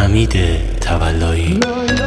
حمید تولایی.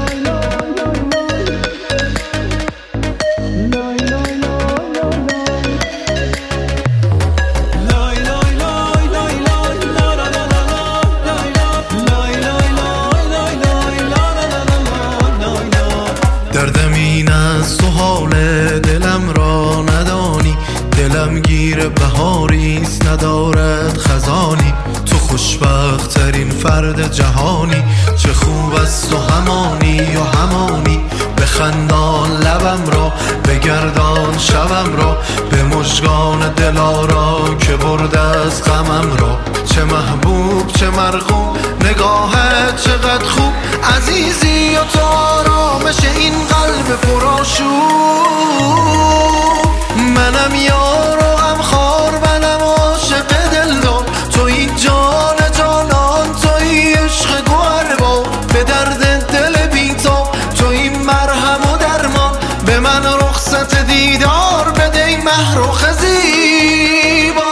دردم این است و حال دلم را ندانی، دلم گیر بهاریست ندارد خزانی. تو خوشبخت ترین فرد جهانی، چه خوب است و همانی و همانی. بخندان لبم را، بگردان شبم را، به مژگان دلارا که برده از غمم را. چه محبوب چه مرغوب، نگاهت چقدر خوب، عزیزی و تو آرامش این قلب پرآشوب. منم یار و غمخوار، منم عاشق دلدار، تویی جان جانان، تویی عشق گوهربار. به درد دل بی‌تاب تویی مرهم و درمان، به من رخصت دیدار بده ای مهرخ زیبا.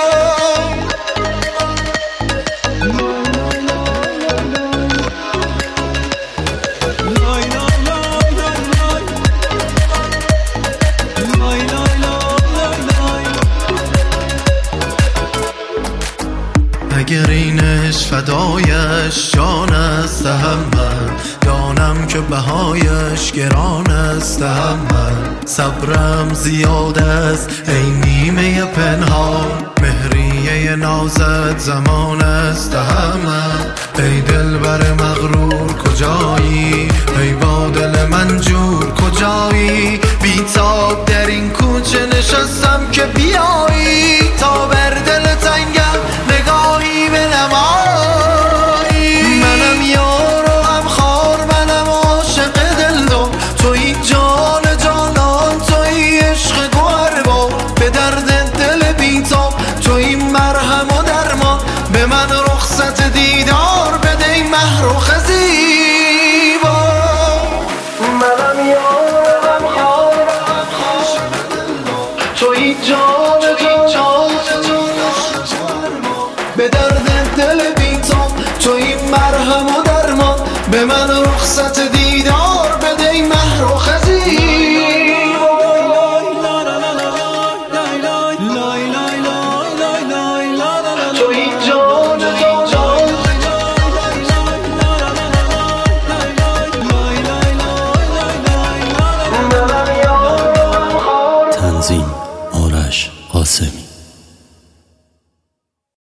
اگر اینش فدایش جان است هم من، دانم که بهایش گران است هم من. صبرم زیاد است ای نیمه پنهان، مهریه نازت زمان است هم من. ای دلبر مغرور کجایی، ای با دل منجور کجایی؟ بی‌تاب در این کوچه نشستم که بیایی، تا بر دل تنگ